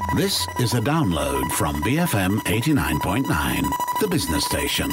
This is a download from BFM 89.9, the business station.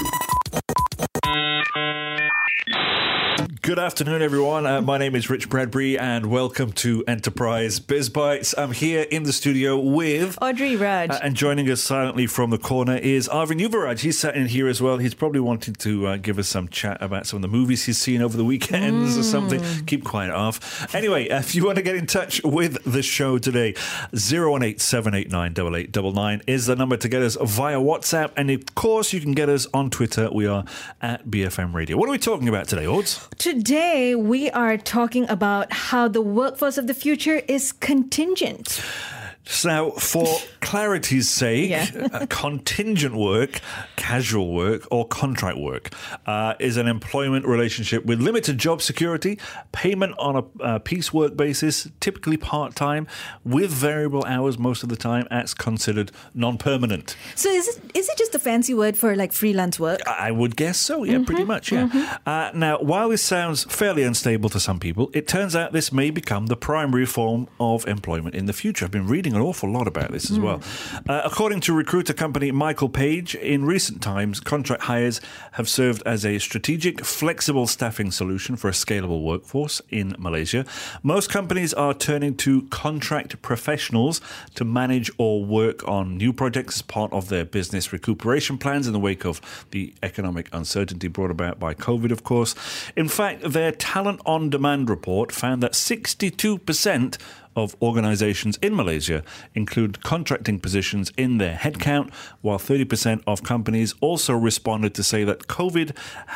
Good afternoon, everyone. My name is Rich Bradbury, and welcome to Enterprise Biz Bites. I'm here in the studio with Audrey Raj. And joining us silently from the corner is Arvind Yuvaraj. He's sat in here as well. He's probably wanting to give us some chat about some of the movies he's seen over the weekends or something. Keep quiet off. Anyway, if you want to get in touch with the show today, 018 789 8899 is the number to get us via WhatsApp. And of course, you can get us on Twitter. We are at BFM Radio. What are we talking about today, Auds? Today, we are talking about how the workforce of the future is contingent. So, for clarity's sake, contingent work, casual work, or contract work is an employment relationship with limited job security, payment on a piecework basis, typically part-time, with variable hours most of the time. That's considered non-permanent. So is it just a fancy word for like freelance work? I would guess so, yeah, pretty much, yeah. Now, while this sounds fairly unstable to some people, it turns out this may become the primary form of employment in the future. I've been reading an awful lot about this as well. According to recruiter company Michael Page, in recent times, contract hires have served as a strategic, flexible staffing solution for a scalable workforce in Malaysia. Most companies are turning to contract professionals to manage or work on new projects as part of their business recuperation plans in the wake of the economic uncertainty brought about by COVID, of course. In fact, their Talent on Demand report found that 62% of organizations in Malaysia include contracting positions in their headcount, while 30% of companies also responded to say that COVID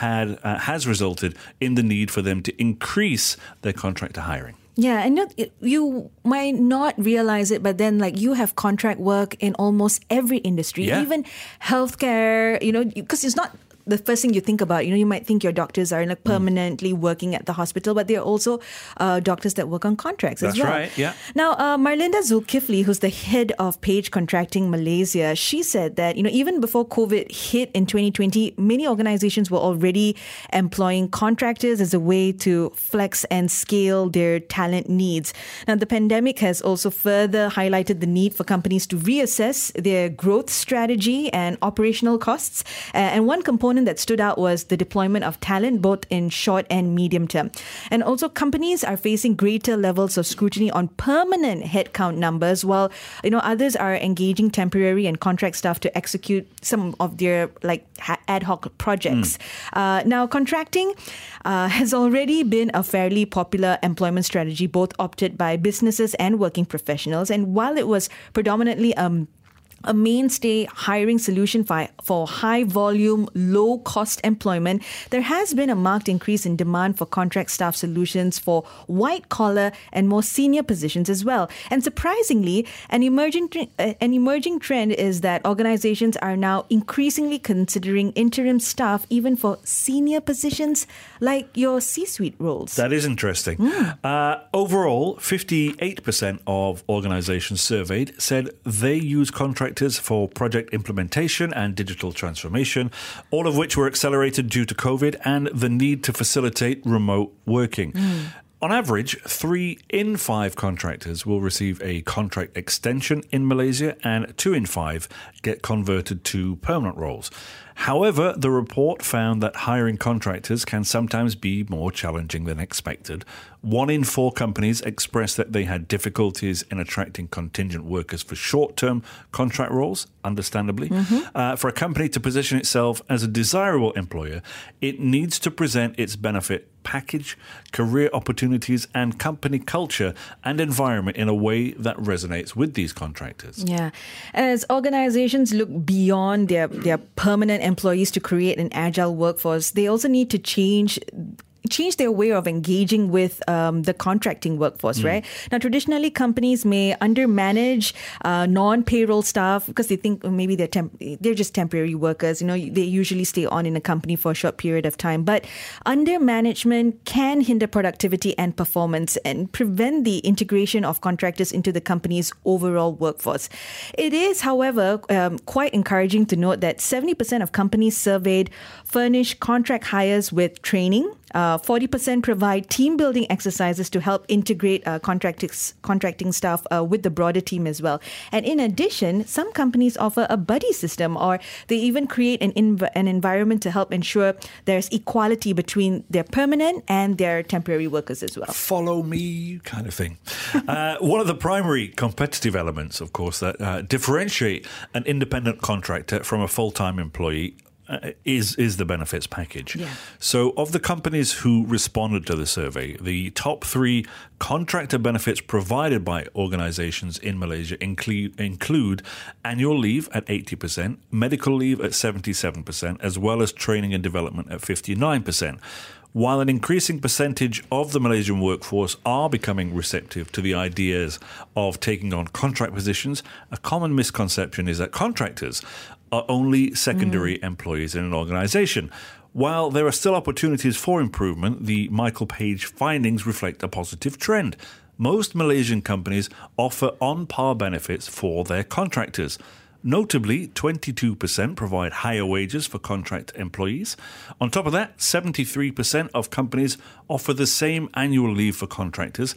has resulted in the need for them to increase their contractor hiring. Yeah, and you might not realize it, but then like you have contract work in almost every industry, even healthcare, because it's not the first thing you think about. You might think your doctors are like permanently working at the hospital, but there are also doctors that work on contracts as well. That's right, yeah. Now, Marlinda Zulkifli, who's the head of Page Contracting Malaysia, she said that, even before COVID hit in 2020, many organizations were already employing contractors as a way to flex and scale their talent needs. Now, the pandemic has also further highlighted the need for companies to reassess their growth strategy and operational costs. And one component that stood out was the deployment of talent, both in short and medium term. And also companies are facing greater levels of scrutiny on permanent headcount numbers, while others are engaging temporary and contract staff to execute some of their ad hoc projects. Now, contracting has already been a fairly popular employment strategy, both opted by businesses and working professionals. And while it was predominantly a mainstay hiring solution for high-volume, low-cost employment, there has been a marked increase in demand for contract staff solutions for white-collar and more senior positions as well. And surprisingly, an emerging trend is that organizations are now increasingly considering interim staff even for senior positions like your C-suite roles. That is interesting. Overall, 58% of organizations surveyed said they use contractors for project implementation and digital transformation, all of which were accelerated due to COVID and the need to facilitate remote working. On average, 3 in 5 contractors will receive a contract extension in Malaysia, and 2 in 5 get converted to permanent roles. However, the report found that hiring contractors can sometimes be more challenging than expected. 1 in 4 companies expressed that they had difficulties in attracting contingent workers for short-term contract roles, understandably. For a company to position itself as a desirable employer, it needs to present its benefit package, career opportunities, and company culture and environment in a way that resonates with these contractors. Yeah. As organizations look beyond their permanent employees to create an agile workforce, they also need to change their way of engaging with the contracting workforce, right? Now, traditionally, companies may undermanage non-payroll staff because they think maybe they're just temporary workers. They usually stay on in a company for a short period of time. But undermanagement can hinder productivity and performance and prevent the integration of contractors into the company's overall workforce. It is, however, quite encouraging to note that 70% of companies surveyed furnish contract hires with training, 40% provide team building exercises to help integrate contracting staff with the broader team as well. And in addition, some companies offer a buddy system, or they even create an environment to help ensure there's equality between their permanent and their temporary workers as well. Follow me kind of thing. One of the primary competitive elements, of course, that differentiate an independent contractor from a full-time employee is the benefits package. Yeah. So of the companies who responded to the survey, the top 3 contractor benefits provided by organizations in Malaysia include annual leave at 80%, medical leave at 77%, as well as training and development at 59%. While an increasing percentage of the Malaysian workforce are becoming receptive to the ideas of taking on contract positions, a common misconception is that contractors are only secondary employees in an organisation. While there are still opportunities for improvement, the Michael Page findings reflect a positive trend. Most Malaysian companies offer on-par benefits for their contractors. Notably, 22% provide higher wages for contract employees. On top of that, 73% of companies offer the same annual leave for contractors.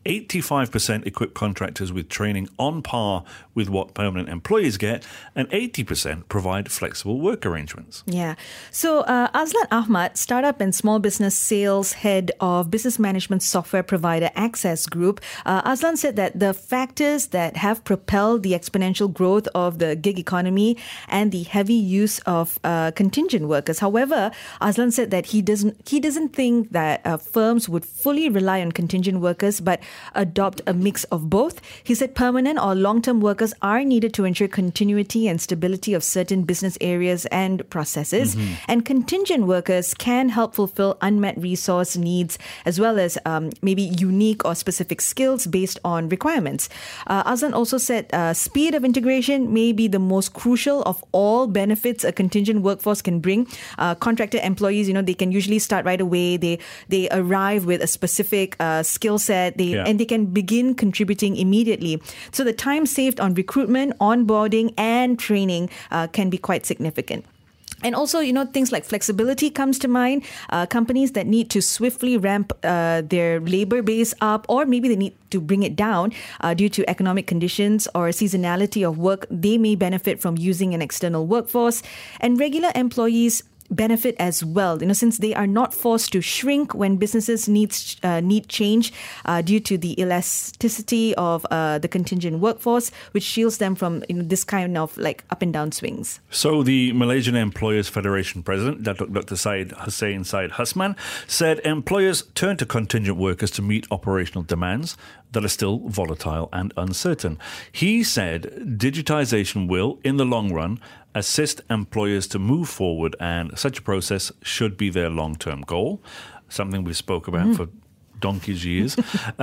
85% equip contractors with training on par with what permanent employees get, and 80% provide flexible work arrangements. Yeah. So Azlan Ahmad, startup and small business sales head of business management software provider Access Group, Azlan said that the factors that have propelled the exponential growth of the gig economy and the heavy use of contingent workers. However, Azlan said that he doesn't think that firms would fully rely on contingent workers, but adopt a mix of both. He said permanent or long-term workers are needed to ensure continuity and stability of certain business areas and processes. And contingent workers can help fulfill unmet resource needs, as well as maybe unique or specific skills based on requirements. Azlan also said speed of integration may be the most crucial of all benefits a contingent workforce can bring. Contractor employees, they can usually start right away. They arrive with a specific skill set. And they can begin contributing immediately. So the time saved on recruitment, onboarding, and training can be quite significant. And also, things like flexibility comes to mind. Companies that need to swiftly ramp their labor base up, or maybe they need to bring it down due to economic conditions or seasonality of work, they may benefit from using an external workforce. And regular employees benefit as well, since they are not forced to shrink when businesses need change due to the elasticity of the contingent workforce, which shields them from this kind of like up and down swings. So the Malaysian Employers Federation President, Dr. Syed Hussein Syed Hasman, said employers turn to contingent workers to meet operational demands that are still volatile and uncertain. He said digitization will, in the long run, assist employers to move forward, and such a process should be their long-term goal, something we spoke about for donkey's years.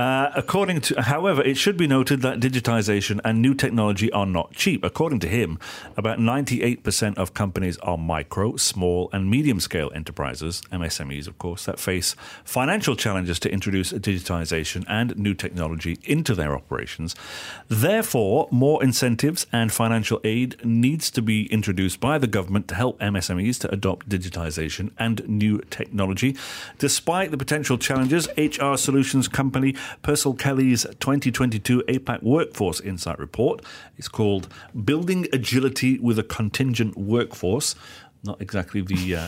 However, it should be noted that digitization and new technology are not cheap. According to him, about 98% of companies are micro, small, and medium-scale enterprises, MSMEs, of course, that face financial challenges to introduce digitization and new technology into their operations. Therefore, more incentives and financial aid needs to be introduced by the government to help MSMEs to adopt digitization and new technology. Despite the potential challenges, HR solutions company Purcell Kelly's 2022 APAC Workforce Insight Report is called Building Agility with a Contingent Workforce. Not exactly the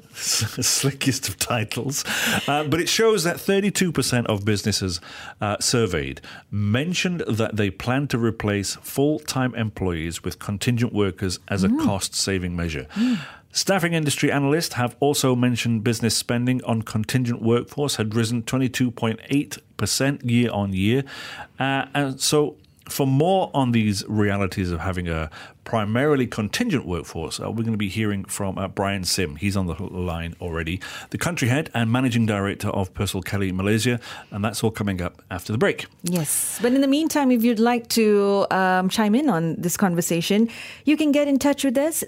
slickest of titles, but it shows that 32% of businesses surveyed mentioned that they plan to replace full-time employees with contingent workers as a cost-saving measure. Staffing industry analysts have also mentioned business spending on contingent workforce had risen 22.8% year on year. And so for more on these realities of having a primarily contingent workforce, we're going to be hearing from Brian Sim. He's on the line already, the country head and managing director of Purcell Kelly Malaysia, and that's all coming up after the break. Yes, but in the meantime, if you'd like to chime in on this conversation, you can get in touch with us,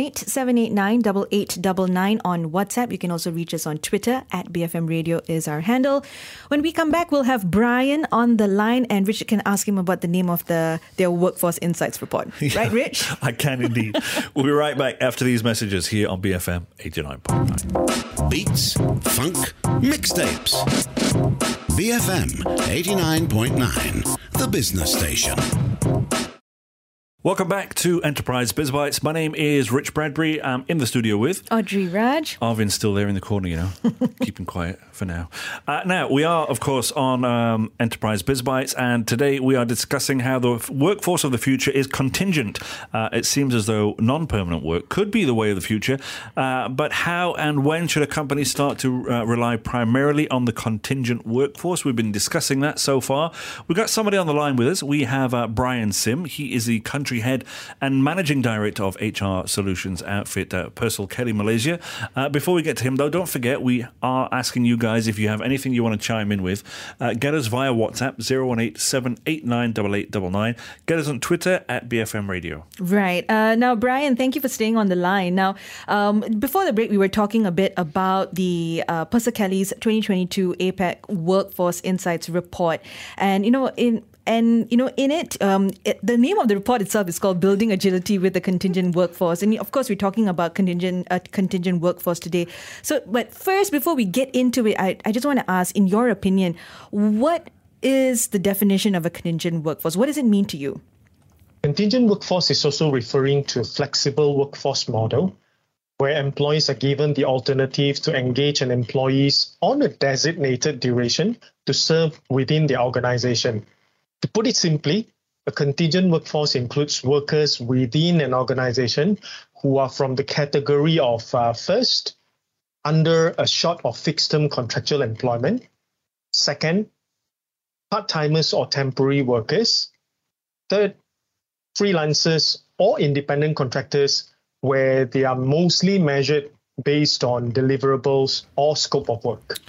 018-789-8899 on WhatsApp. You can also reach us on Twitter, @BFM Radio is our handle. When we come back, we'll have Brian on the line, and Richard can ask him about the name some of their Workforce Insights report. Right, Rich? I can indeed. We'll be right back after these messages here on BFM 89.9. Beats, funk, mixtapes. BFM 89.9, the business station. Welcome back to Enterprise Biz Bites. My name is Rich Bradbury. I'm in the studio with Audrey Raj. Arvin's still there in the corner, keeping quiet for now. Now, we are, of course, on Enterprise Biz Bites, and today we are discussing how the workforce of the future is contingent. It seems as though non-permanent work could be the way of the future, but how and when should a company start to rely primarily on the contingent workforce? We've been discussing that so far. We've got somebody on the line with us. We have Brian Sim. He is the country head and managing director of HR solutions outfit Persol Kelly Malaysia. Before we get to him, though, don't forget we are asking you guys if you have anything you want to chime in with. Get us via WhatsApp 018-789-8899. Get us on Twitter at BFM Radio. Right. Now, Brian, thank you for staying on the line. Now, before the break, we were talking a bit about the Persol Kelly's 2022 APAC Workforce Insights report, and in it, the name of the report itself is called Building Agility with the Contingent Workforce. And of course, we're talking about contingent workforce today. So, but first, before we get into it, I just want to ask, in your opinion, what is the definition of a contingent workforce? What does it mean to you? Contingent workforce is also referring to a flexible workforce model where employees are given the alternative to engage an employees on a designated duration to serve within the organization. To put it simply, a contingent workforce includes workers within an organization who are from the category of first, under a short or fixed-term contractual employment, second, part-timers or temporary workers, third, freelancers or independent contractors where they are mostly measured based on deliverables or scope of work.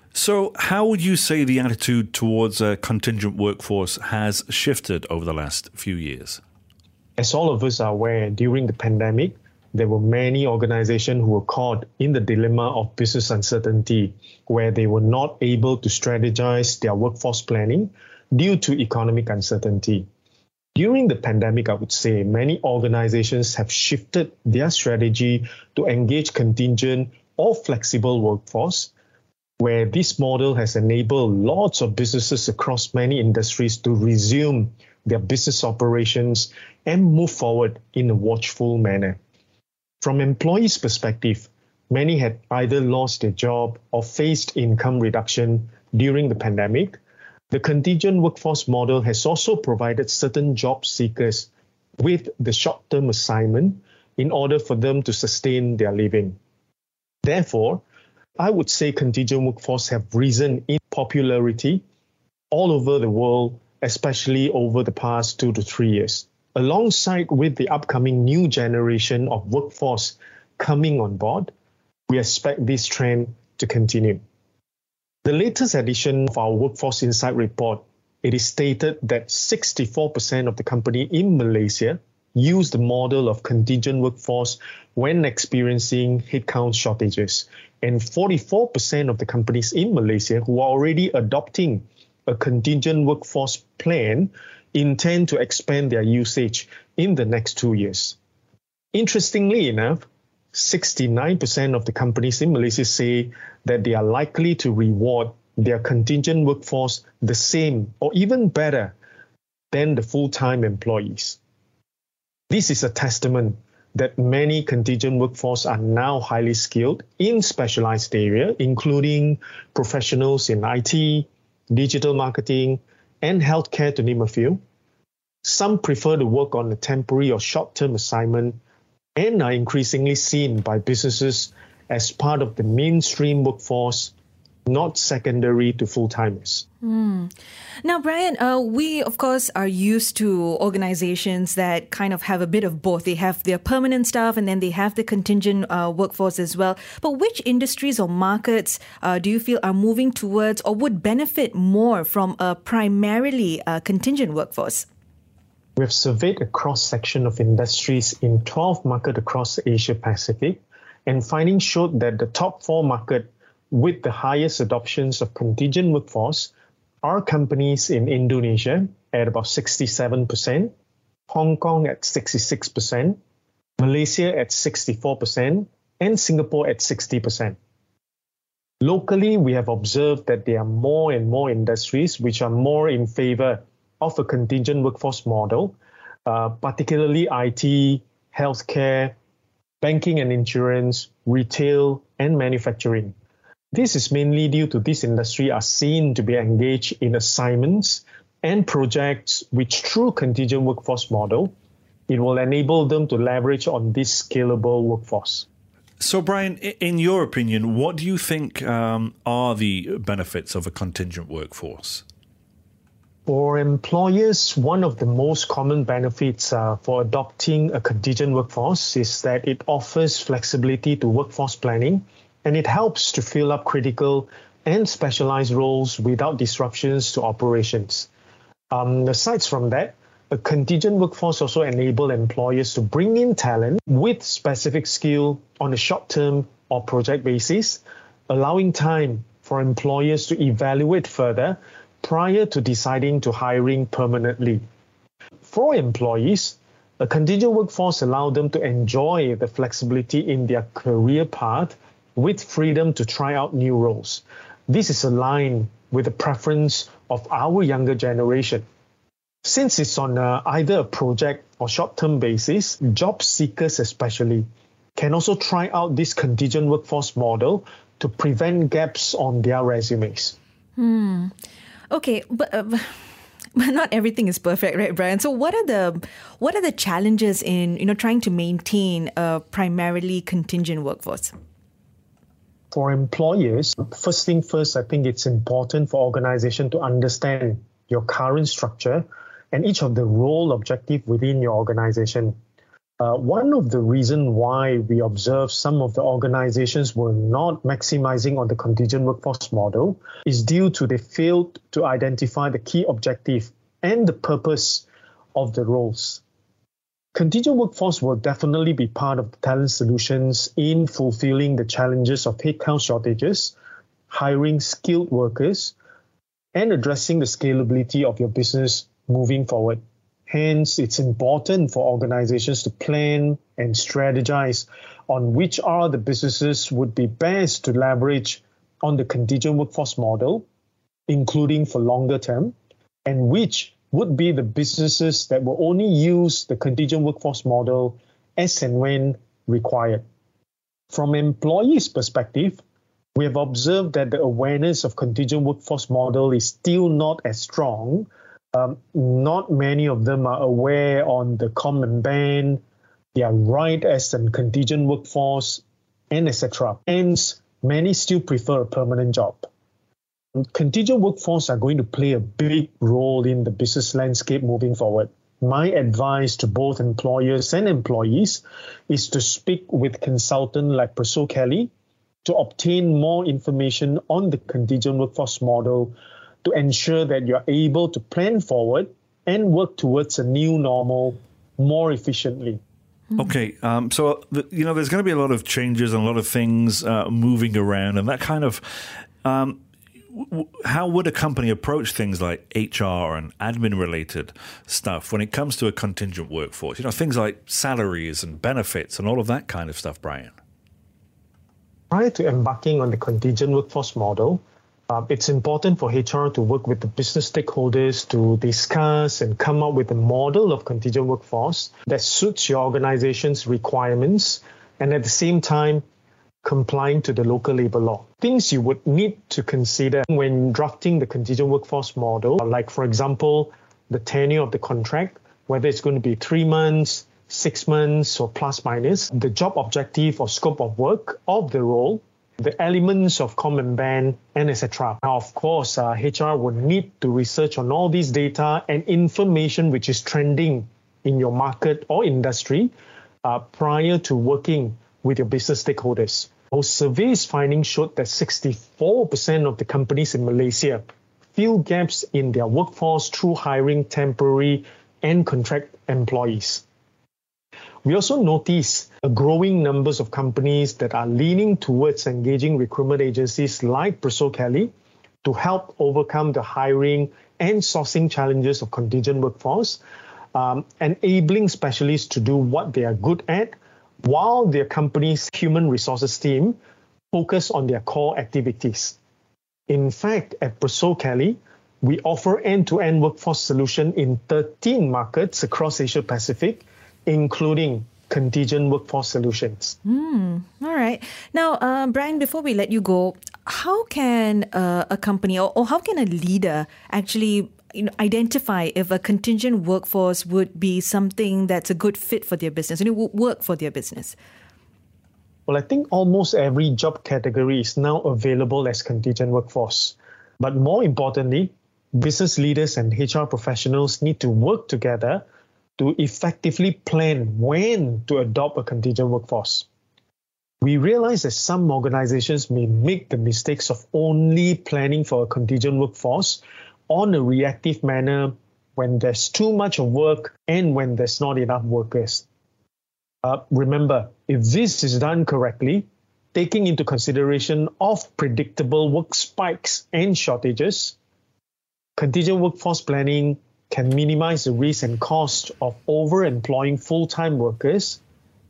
So how would you say the attitude towards a contingent workforce has shifted over the last few years? As all of us are aware, during the pandemic, there were many organizations who were caught in the dilemma of business uncertainty, where they were not able to strategize their workforce planning due to economic uncertainty. During the pandemic, I would say many organizations have shifted their strategy to engage contingent or flexible workforce, where this model has enabled lots of businesses across many industries to resume their business operations and move forward in a watchful manner. From employees' perspective, many had either lost their job or faced income reduction during the pandemic. The contingent workforce model has also provided certain job seekers with the short-term assignment in order for them to sustain their living. Therefore, I would say contingent workforce have risen in popularity all over the world, especially over the past 2 to 3 years. Alongside with the upcoming new generation of workforce coming on board, we expect this trend to continue. The latest edition of our Workforce Insight report, it is stated that 64% of the company in Malaysia use the model of contingent workforce when experiencing headcount shortages. And 44% of the companies in Malaysia who are already adopting a contingent workforce plan intend to expand their usage in the next 2 years. Interestingly enough, 69% of the companies in Malaysia say that they are likely to reward their contingent workforce the same or even better than the full-time employees. This is a testament that many contingent workforce are now highly skilled in specialized areas, including professionals in IT, digital marketing, and healthcare, to name a few. Some prefer to work on a temporary or short-term assignment and are increasingly seen by businesses as part of the mainstream workforce, not secondary to full-timers. Now, Brian, we, of course, are used to organizations that kind of have a bit of both. They have their permanent staff and then they have the contingent workforce as well. But which industries or markets do you feel are moving towards or would benefit more from a primarily contingent workforce? We have surveyed a cross-section of industries in 12 markets across Asia Pacific, and findings showed that the top 4 markets with the highest adoptions of contingent workforce are companies in Indonesia, at about 67%, Hong Kong at 66%, Malaysia at 64%, and Singapore at 60%. Locally, we have observed that there are more and more industries which are more in favor of a contingent workforce model, particularly IT, healthcare, banking and insurance, retail, and manufacturing. This is mainly due to this industry are seen to be engaged in assignments and projects which through contingent workforce model, it will enable them to leverage on this scalable workforce. So, Brian, in your opinion, what do you think are the benefits of a contingent workforce? For employers, one of the most common benefits for adopting a contingent workforce is that it offers flexibility to workforce planning, and it helps to fill up critical and specialized roles without disruptions to operations. Aside from that, a contingent workforce also enables employers to bring in talent with specific skill on a short-term or project basis, allowing time for employers to evaluate further prior to deciding to hiring permanently. For employees, a contingent workforce allows them to enjoy the flexibility in their career path with freedom to try out new roles. This is aligned with the preference of our younger generation. Since it's on either a project or short-term basis, job seekers especially can also try out this contingent workforce model to prevent gaps on their resumes. Okay, but not everything is perfect, right, Brian? So what are the challenges in trying to maintain a primarily contingent workforce? For employers, first thing first, I think it's important for organization to understand your current structure and each of the role objective within your organization. One of the reasons why we observe some of the organizations were not maximizing on the contingent workforce model is due to they failed to identify the key objective and the purpose of the roles. Contingent workforce will definitely be part of the talent solutions in fulfilling the challenges of headcount shortages, hiring skilled workers, and addressing the scalability of your business moving forward. Hence, it's important for organizations to plan and strategize on which are the businesses would be best to leverage on the contingent workforce model, including for longer term, and which would be the businesses that will only use the contingent workforce model as and when required. From employees' perspective, we have observed that the awareness of contingent workforce model is still not as strong. Not many of them are aware on the common ban, their right as a contingent workforce, and etc. Hence, many still prefer a permanent job. Contingent workforce are going to play a big role in the business landscape moving forward. My advice to both employers and employees is to speak with consultants like Persaud Kelly to obtain more information on the contingent workforce model to ensure that you're able to plan forward and work towards a new normal more efficiently. Okay, so there's going to be a lot of changes and a lot of things moving around, and that kind of how would a company approach things like HR and admin-related stuff when it comes to a contingent workforce? Things like salaries and benefits and all of that kind of stuff, Brian. Prior to embarking on the contingent workforce model, it's important for HR to work with the business stakeholders to discuss and come up with a model of contingent workforce that suits your organization's requirements and at the same time complying to the local labor law. Things you would need to consider when drafting the contingent workforce model, like, for example, the tenure of the contract, whether it's going to be 3 months, 6 months, or plus minus, the job objective or scope of work of the role, the elements of common ban, and etc. Now, of course, HR would need to research on all these data and information which is trending in your market or industry prior to working with your business stakeholders. Our survey's findings showed that 64% of the companies in Malaysia fill gaps in their workforce through hiring temporary and contract employees. We also notice a growing numbers of companies that are leaning towards engaging recruitment agencies like Persaud Kelly to help overcome the hiring and sourcing challenges of contingent workforce, enabling specialists to do what they are good at, while their company's human resources team focus on their core activities. In fact, at Persol Kelly, we offer end-to-end workforce solution in 13 markets across Asia Pacific, including contingent workforce solutions. All right. Now, Brian, before we let you go, how can a company or how can a leader actually identify if a contingent workforce would be something that's a good fit for their business and it would work for their business? Well, I think almost every job category is now available as contingent workforce. But more importantly, business leaders and HR professionals need to work together to effectively plan when to adopt a contingent workforce. We realize that some organizations may make the mistakes of only planning for a contingent workforce on a reactive manner when there's too much of work and when there's not enough workers. Remember, if this is done correctly, taking into consideration of predictable work spikes and shortages, contingent workforce planning can minimize the risk and cost of overemploying full-time workers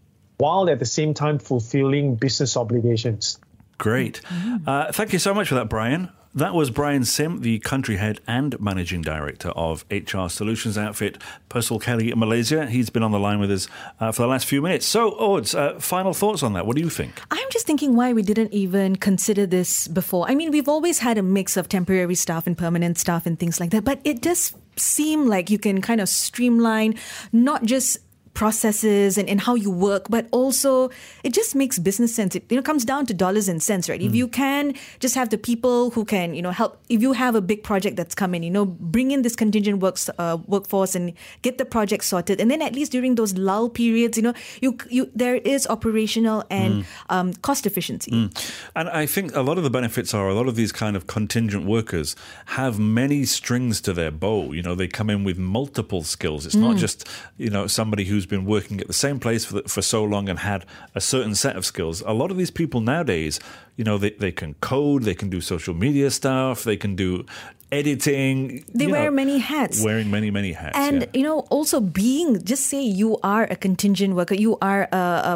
while at the same time fulfilling business obligations. Great. Thank you so much for that, Brian. That was Brian Sim, the country head and managing director of HR solutions outfit Persol Kelly in Malaysia. He's been on the line with us for the last few minutes. So, Odds, final thoughts on that. What do you think? I'm just thinking why we didn't even consider this before. I mean, we've always had a mix of temporary staff and permanent staff and things like that, but it does seem like you can kind of streamline not just processes and how you work, but also it just makes business sense. It comes down to dollars and cents, right? If you can just have the people who can, help, if you have a big project that's coming, bring in this contingent workforce and get the project sorted. And then at least during those lull periods, there is operational and cost efficiency. And I think a lot of the benefits are a lot of these kind of contingent workers have many strings to their bow. They come in with multiple skills. It's not just, somebody who's been working at the same place for so long and had a certain set of skills. A lot of these people nowadays, they can code, they can do social media stuff, they can do editing. They wear many hats. Wearing many, many hats. And, also just say you are a contingent worker, you are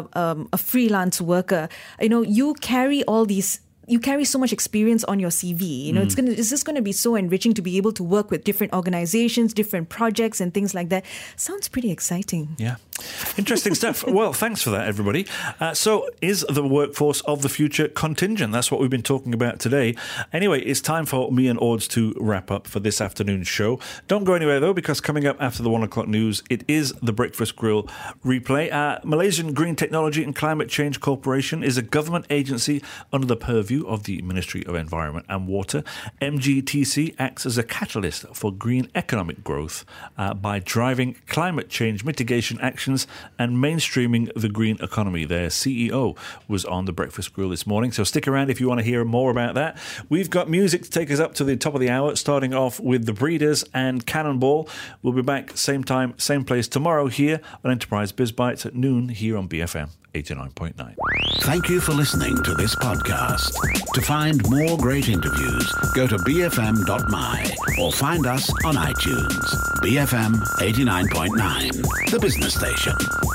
a freelance worker, you carry all these. You carry so much experience on your CV. It's just going to be so enriching to be able to work with different organizations, different projects and things like that. Sounds pretty exciting. Yeah. Interesting stuff. Well, thanks for that, everybody. So is the workforce of the future contingent? That's what we've been talking about today. Anyway, it's time for me and Odds to wrap up for this afternoon's show. Don't go anywhere, though, because coming up after the 1 o'clock news, it is the Breakfast Grill replay. Malaysian Green Technology and Climate Change Corporation is a government agency under the purview of the Ministry of Environment and Water. MGTC acts as a catalyst for green economic growth by driving climate change mitigation actions and mainstreaming the green economy. Their CEO was on the Breakfast Grill this morning, so stick around if you want to hear more about that. We've got music to take us up to the top of the hour, starting off with The Breeders and Cannonball. We'll be back same time, same place tomorrow here on Enterprise Biz Bites at noon here on BFM 89.9. Thank you for listening to this podcast. To find more great interviews, go to bfm.my or find us on iTunes. BFM 89.9, the business station.